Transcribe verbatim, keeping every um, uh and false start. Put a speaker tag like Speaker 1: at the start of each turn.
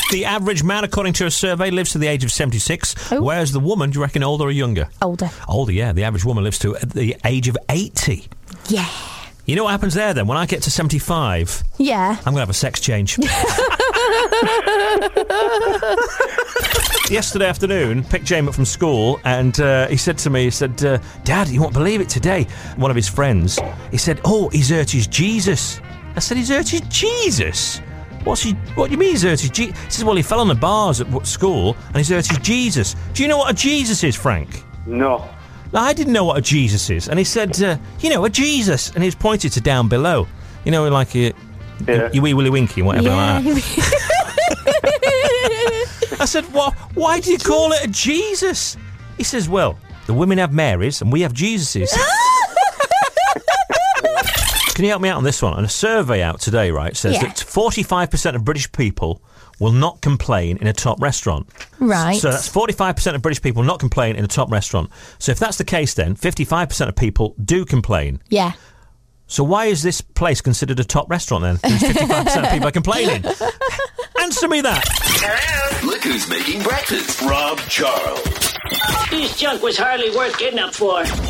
Speaker 1: The average man, according to a survey, lives to the age of seventy-six,
Speaker 2: Oh.
Speaker 1: whereas the woman, do you reckon older or younger?
Speaker 2: Older.
Speaker 1: Older, yeah. The average woman lives to the age of eighty.
Speaker 2: Yeah.
Speaker 1: You know what happens there, then? When I get to seventy-five,
Speaker 2: Yeah.
Speaker 1: I'm going to have a sex change. Yesterday afternoon, picked Jamie up from school, and uh, he said to me, he said, uh, Dad, you won't believe it today. One of his friends, he said, oh, he's hurt his Jesus. I said, he's hurt his Jesus? What's he, what do you mean he's hurt his Jesus? He says, well, he fell on the bars at school, and he's hurt his Jesus. Do you know what a Jesus is, Frank?
Speaker 3: No.
Speaker 1: Now, I didn't know what a Jesus is, and he said, uh, you know, a Jesus, and he's pointed to down below. You know, like a,
Speaker 3: Yeah.
Speaker 1: you wee willy winky, whatever
Speaker 2: Yeah.
Speaker 1: like that. I said, what? Why do you call it a Jesus? He says, well, the women have Marys and we have Jesuses. Can you help me out on this one? And a survey out today, right, says
Speaker 2: Yeah.
Speaker 1: that forty-five percent of British people will not complain in a top restaurant.
Speaker 2: Right.
Speaker 1: So that's forty-five percent of British people not complain in a top restaurant. So if that's the case, then fifty-five percent of people do complain.
Speaker 2: Yeah.
Speaker 1: So why is this place considered a top restaurant then? If fifty-five percent of people are complaining. Answer me that.
Speaker 4: Hello? Look who's making breakfast. Rob Charles.
Speaker 5: This junk was hardly worth getting up for.